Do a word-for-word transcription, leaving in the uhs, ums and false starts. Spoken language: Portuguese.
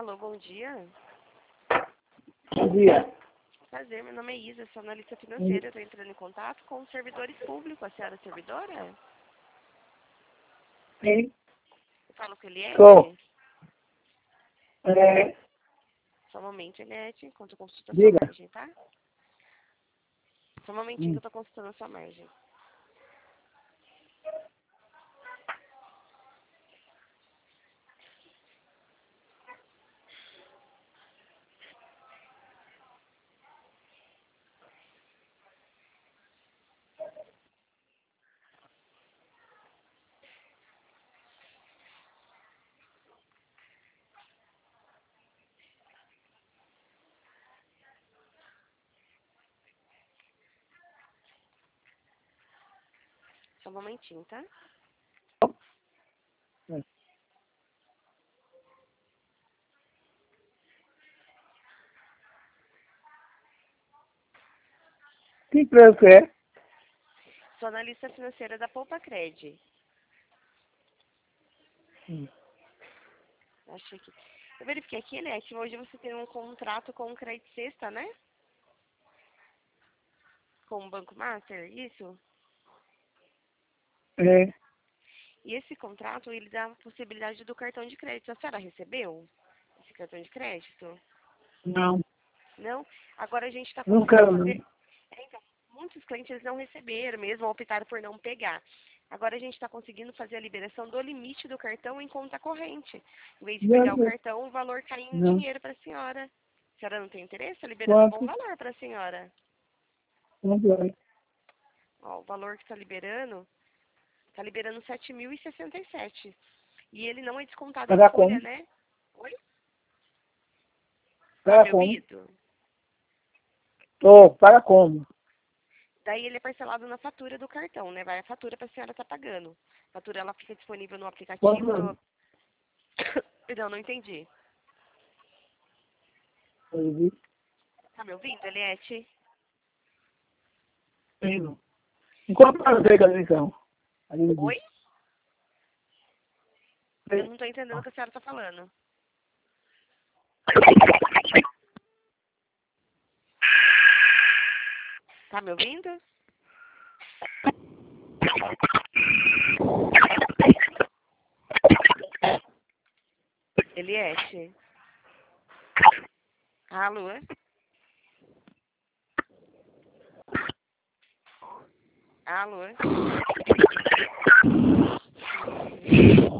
Alô, bom dia. Bom dia. Prazer, meu nome é Isa, sou analista financeira. Eu estou entrando em contato com os servidores públicos. A senhora é servidora? Sim. Eu falo com ele é? Sou. É, Só um momento, Eliette, enquanto eu consulto a sua diga. margem, tá? Só um momentinho que Hum. eu estou consultando a sua margem. Só um momentinho, tá? É. Que empresa você é? Sou analista financeira da Poupa Cred. Hum. Achei que... Eu verifiquei aqui, Eliette, hoje você tem um contrato com o Credit Sexta, né? Com o Banco Master, isso? É, E esse contrato, ele dá a possibilidade do cartão de crédito. A senhora recebeu esse cartão de crédito? não. Não? Agora a gente está Não conseguindo quero não. fazer... É, então, muitos clientes não receberam mesmo, ou optaram por não pegar. Agora a gente está conseguindo fazer a liberação do limite do cartão em conta corrente. Em vez de pegar o Não, cartão, o valor cai em não. dinheiro para a senhora. A senhora não tem interesse? Está liberando um bom Quanto? valor para a senhora. Quanto é? Ó, o valor que está liberando, está liberando sete mil e sessenta e sete. E ele não é descontado em Pagar folha, como? né? Oi? Tá Pagar me como? ouvindo? Tô, paga como? Daí ele é parcelado na fatura do cartão, né? Vai a fatura para a senhora estar pagando. A fatura ela fica disponível no Quanto aplicativo. é? No... Perdão, não entendi. Eu vi. Tá me ouvindo, Eliette? Sim. Enquanto eu sei a lição? Aí ele Oi? disse. Eu não tô entendendo o que a senhora tá falando. Tá me ouvindo? Eliette? Alô? Alô?